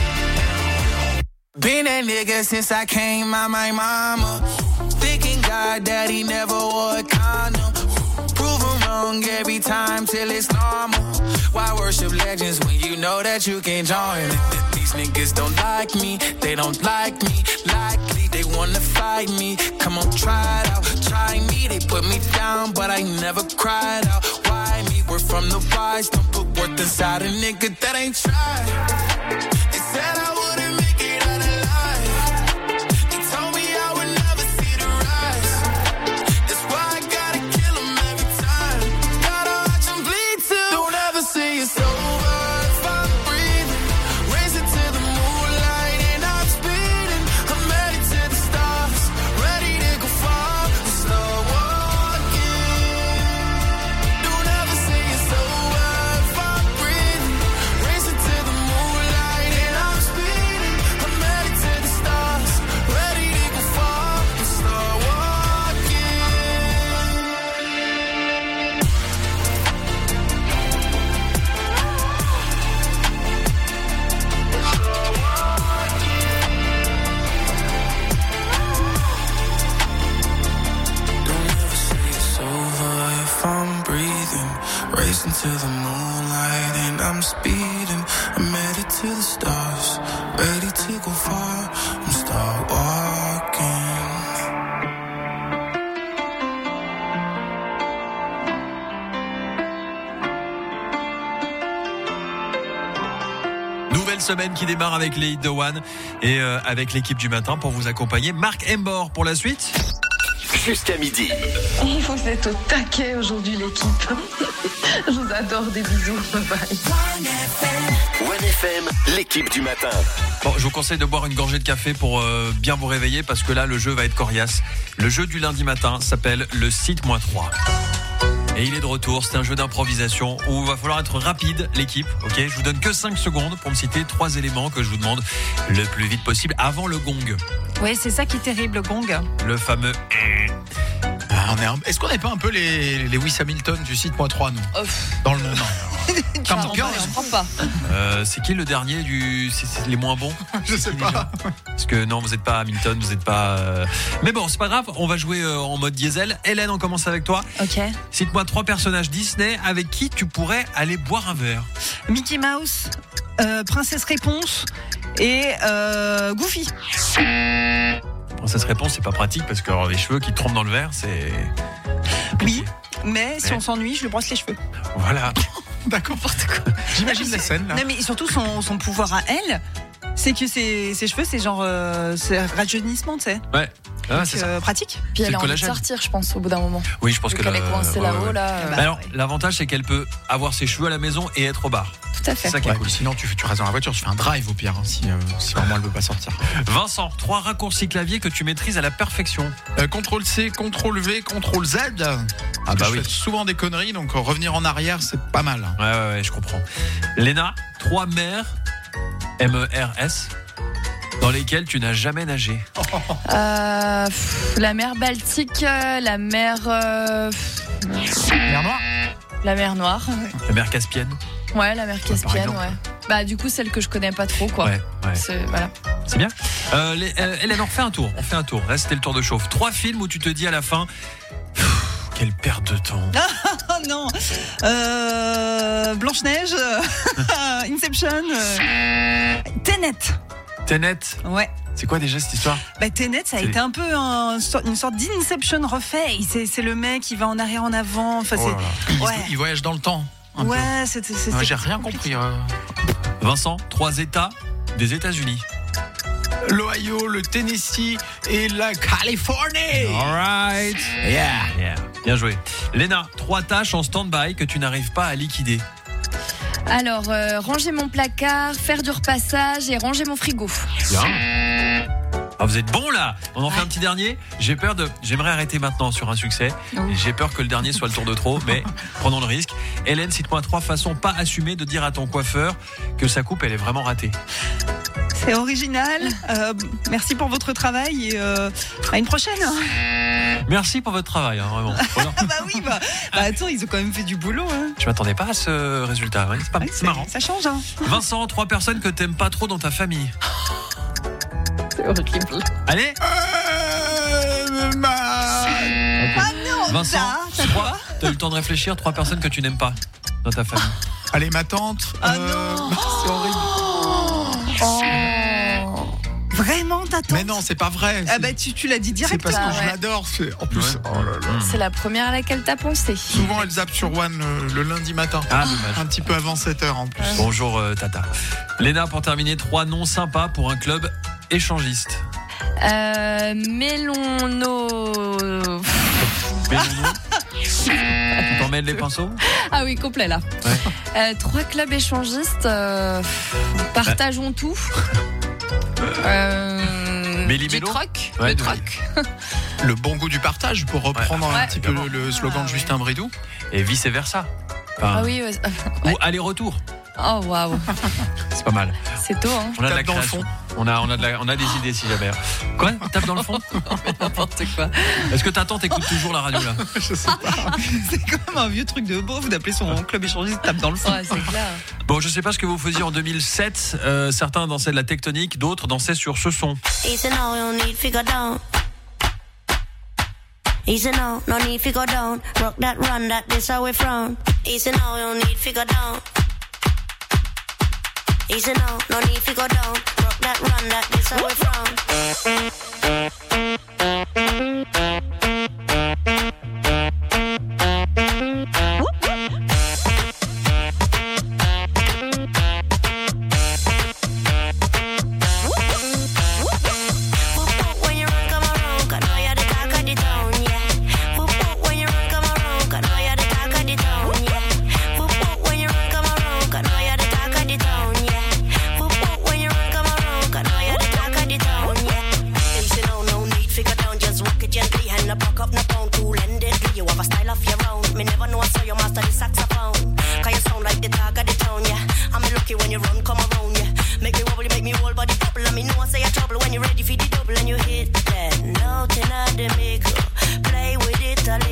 Been that nigga since I came out my mama. Thinking God that he never wore a condom. Prove him wrong every time till it's normal. Why worship legends when you know that you can join? These niggas don't like me, they don't like me. Likely they wanna fight me. Come on, try it out, try me. They put me down, but I never cried out. Why me? We're from the wise, don't put worth inside a nigga that ain't tried. They said I wouldn't make it out alive. They told me I would never see the rise. That's why I gotta kill 'em every time. Gotta watch 'em bleed too. Don't ever say it's over if I'm breathing. Racing to the moonlight and I'm speeding. I'm headed to the stars, ready to go far and start walking. Don't ever say it's over if I'm breathing. Racing to the moonlight and I'm speeding. I'm headed to the stars, ready to go far and start walking. Don't ever say it's over if I'm breathing. Racing to the moonlight and I'm speeding. I'm headed to the stars, ready to go far and start walking. Nouvelle semaine qui démarre avec les hits de One et avec l'équipe du matin pour vous accompagner. Marc Embor pour la suite. Jusqu'à midi. Vous êtes au taquet aujourd'hui, l'équipe. Je vous adore, des bisous. Bye bye. One FM, l'équipe du matin. Bon, je vous conseille de boire une gorgée de café pour bien vous réveiller parce que là, le jeu va être coriace. Le jeu du lundi matin s'appelle le Cite-moi 3. Et il est de retour, c'est un jeu d'improvisation où il va falloir être rapide, l'équipe, ok ? Je vous donne que 5 secondes pour me citer 3 éléments que je vous demande le plus vite possible avant le gong. Oui, c'est ça qui est terrible, le gong. Le fameux... Est-ce qu'on n'est pas un peu les Lewis Hamilton du site .3 nous dans le monde? pas. C'est qui le dernier c'est les moins bons? Je sais pas. Parce que non, vous n'êtes pas Hamilton, vous n'êtes pas. Mais bon, c'est pas grave. On va jouer en mode diesel. Hélène, on commence avec toi. Ok. Cite-moi 3 personnages Disney avec qui tu pourrais aller boire un verre. Mickey Mouse, Princesse Réponse et Goofy. Princesse Réponse, c'est pas pratique parce que les cheveux qui trempent dans le verre, c'est. Oui, mais si on s'ennuie, je lui brosse les cheveux. Voilà. D'accord. J'imagine la scène là. Non mais surtout son pouvoir à elle, c'est que ses cheveux, c'est genre c'est rajeunissement, tu sais. Ouais. Donc, c'est ça. pratique. Puis elle le a envie de collagène. sortir, je pense, au bout d'un moment. Oui, je pense Vu que qu'elle est coincée là-haut, là. Alors, l'avantage, c'est qu'elle peut avoir ses cheveux à la maison et être au bar. Tout à fait. C'est ça qui est cool. Sinon, tu restes dans la voiture, tu fais un drive au pire, hein, si vraiment elle veut pas sortir. Vincent, 3 raccourcis clavier que tu maîtrises à la perfection. CTRL C, CTRL V, CTRL Z. Ah bah je oui. fais souvent des conneries, donc revenir en arrière, c'est pas mal. Ouais, je comprends. Léna, 3 mers, MERS, dans lesquelles tu n'as jamais nagé. La mer Baltique, la mer. Mer Noire. La mer Noire. La mer Caspienne. Ouais, la mer Caspienne, ouais. Bah, du coup, celle que je connais pas trop, quoi. Ouais. Voilà. C'est bien. Hélène, on refait un tour. Là, c'était le tour de chauffe. 3 films où tu te dis à la fin. Quelle perte de temps. Oh non. Blanche-Neige, Inception, Tenet. Ouais. C'est quoi déjà cette histoire? Tenet, ça a été un peu une sorte d'Inception refait. C'est le mec qui va en arrière, en avant. Enfin, Il voyage dans le temps. Ouais, c'était. J'ai rien compris. Vincent, 3 États des États-Unis. L'Ohio, le Tennessee et la Californie. Alright. Yeah. Bien joué. Léna, 3 tâches en stand-by que tu n'arrives pas à liquider. Alors, ranger mon placard, faire du repassage et ranger mon frigo. Bien. Ah, vous êtes bon là. On en fait un petit dernier. J'aimerais arrêter maintenant sur un succès. Oui. J'ai peur que le dernier soit le tour de trop, mais prenons le risque. Hélène, cite-moi 3 façons pas assumées de dire à ton coiffeur que sa coupe elle est vraiment ratée. C'est original. Merci pour votre travail et à une prochaine. Merci pour votre travail, vraiment. Voilà. Bah oui, attends, ils ont quand même fait du boulot. Hein. Je m'attendais pas à ce résultat. Ouais, c'est marrant. Ça change. Hein. Vincent, 3 personnes que t'aimes pas trop dans ta famille. C'est horrible. Allez. Ah non, Vincent, t'as eu le temps de réfléchir. 3 personnes que tu n'aimes pas dans ta famille. Allez, ma tante. Ah non. C'est horrible. Vraiment, ta tante? Mais non, c'est pas vrai. Ah bah tu l'as dit direct. C'est parce que je l'adore. En plus, oh là là. C'est la première à laquelle t'as pensé. Souvent, elle zappe sur One le lundi matin. Ah, dommage. Un petit peu avant 7h en plus. Bonjour Tata. Léna, pour terminer, 3 noms sympas pour un club échangiste. Mélono. Tu t'emmènes les pinceaux? Ah oui, complet là. Ouais. 3 clubs échangistes. Partageons tout. Du troc. Ouais, le troc. Le bon goût du partage, pour reprendre un petit peu le slogan de Justin Bridou. Et vice versa. Ah oui. Ou aller-retour. Oh waouh. C'est pas mal. C'est tôt, hein. On a de la Tape dans le création. fond. On a des idées si jamais. Quoi? Tape dans le fond? N'importe quoi. Est-ce que ta tante écoute toujours la radio là? Je sais pas. C'est quand même un vieux truc de beauf d'appeler son club échangiste tape dans le fond. Ouais, c'est clair. Bon, je sais pas ce que vous faisiez en 2007. Certains dansaient de la tectonique, d'autres dansaient sur ce son. Easy now, no need to go down. Easy now, no need to go down. Rock that run, that this how we frown. Easy now, no need to go down. Easy now, no need to go down. Rock that run, that this how we frown. Play with it a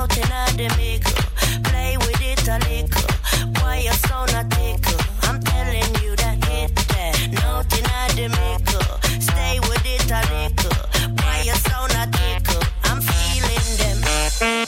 nothing I did make her. Play with it a little. Why you so not take her? I'm telling you that hit that. Nothing I did make her. Stay with it a little. Why you so not take her? I'm feeling them.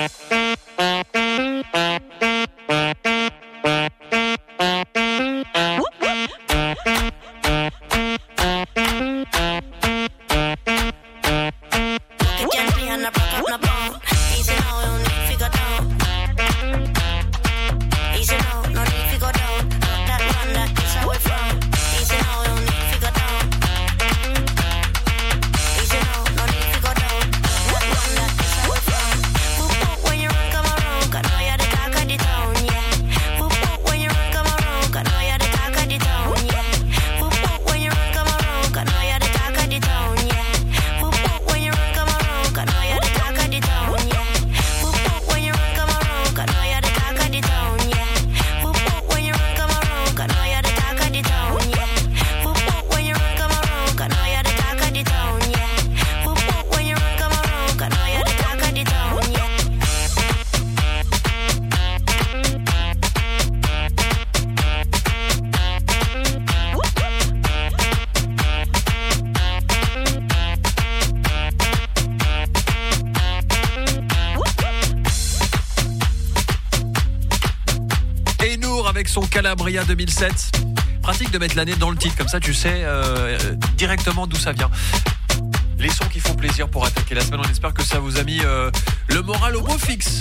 Son Calabria 2007. Pratique de mettre l'année dans le titre, comme ça tu sais directement d'où ça vient. Les sons qui font plaisir pour attaquer la semaine, on espère que ça vous a mis le moral au beau fixe.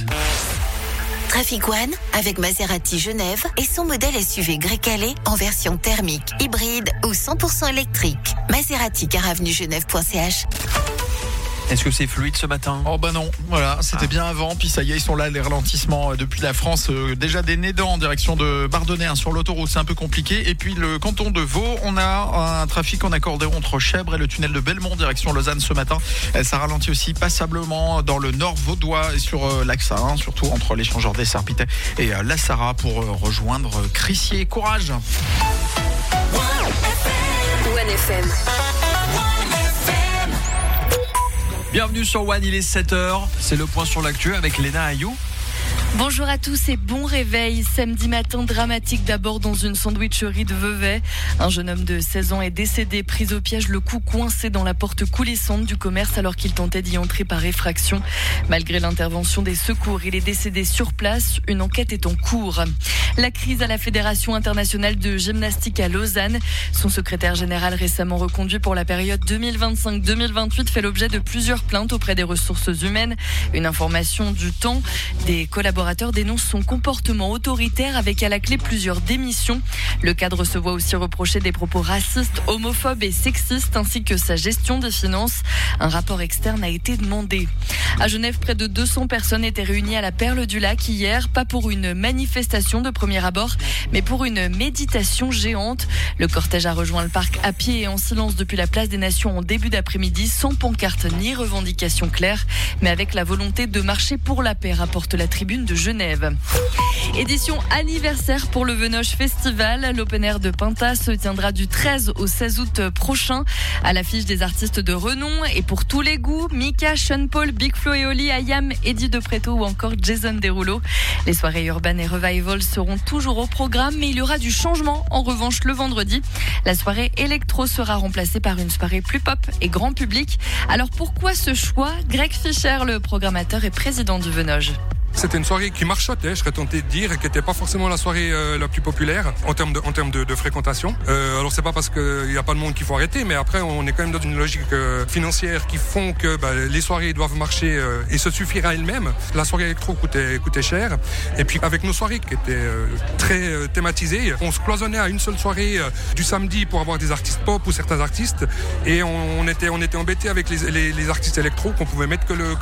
Trafic One avec Maserati Genève et son modèle SUV Grey Calais en version thermique, hybride ou 100% électrique. Maserati car avenue genève.ch. Est-ce que c'est fluide ce matin ? Oh bah non, voilà, c'était bien avant, puis ça y est, ils sont là, les ralentissements depuis la France, déjà des Nédans en direction de Bardonnay, sur l'autoroute, c'est un peu compliqué, et puis le canton de Vaud, on a un trafic en accordéon entre Chèvres et le tunnel de Belmont, direction Lausanne ce matin, ça ralentit aussi passablement dans le nord vaudois et sur l'axe A1, surtout entre l'échangeur des Serpitais et la Sarah pour rejoindre Crissier. Courage. One FM. Bienvenue sur One, il est 7h, c'est le point sur l'actu avec Léna Ayou. Bonjour à tous et bon réveil. Samedi matin dramatique d'abord dans une sandwicherie de Vevey. Un jeune homme de 16 ans est décédé, pris au piège, le cou coincé dans la porte coulissante du commerce alors qu'il tentait d'y entrer par effraction. Malgré l'intervention des secours, il est décédé sur place. Une enquête est en cours. La crise à la Fédération internationale de gymnastique à Lausanne. Son secrétaire général récemment reconduit pour la période 2025-2028 fait l'objet de plusieurs plaintes auprès des ressources humaines. Une information du temps. Des collaborateurs dénoncent son comportement autoritaire avec à la clé plusieurs démissions. Le cadre se voit aussi reprocher des propos racistes, homophobes et sexistes ainsi que sa gestion des finances. Un rapport externe a été demandé. À Genève, près de 200 personnes étaient réunies à la Perle du Lac hier, pas pour une manifestation de premier abord, mais pour une méditation géante. Le cortège a rejoint le parc à pied et en silence depuis la place des Nations en début d'après-midi, sans pancarte ni revendication claire, mais avec la volonté de marcher pour la paix, rapporte la Tribune de Genève. Édition anniversaire pour le Venoge Festival. L'Open Air de Pinta se tiendra du 13 au 16 août prochain. À l'affiche des artistes de renom et pour tous les goûts, Mika, Sean Paul, Big Flo et Oli, Ayam, Eddie De Pretto ou encore Jason Derulo. Les soirées urbaines et revival seront toujours au programme, mais il y aura du changement. En revanche, le vendredi, la soirée électro sera remplacée par une soirée plus pop et grand public. Alors pourquoi ce choix ? Greg Fischer, le programmateur et président du Venoge. C'était une soirée qui marchotait, je serais tenté de dire, et qui n'était pas forcément la soirée la plus populaire en termes de fréquentation. Alors c'est pas parce qu'il n'y a pas de monde qu'il faut arrêter, mais après on est quand même dans une logique financière qui font que les soirées doivent marcher et se suffire à elles-mêmes. La soirée électro coûtait cher, et puis avec nos soirées qui étaient très thématisées, on se cloisonnait à une seule soirée du samedi pour avoir des artistes pop ou certains artistes, et on était embêtés avec les artistes électro qu'on pouvait mettre que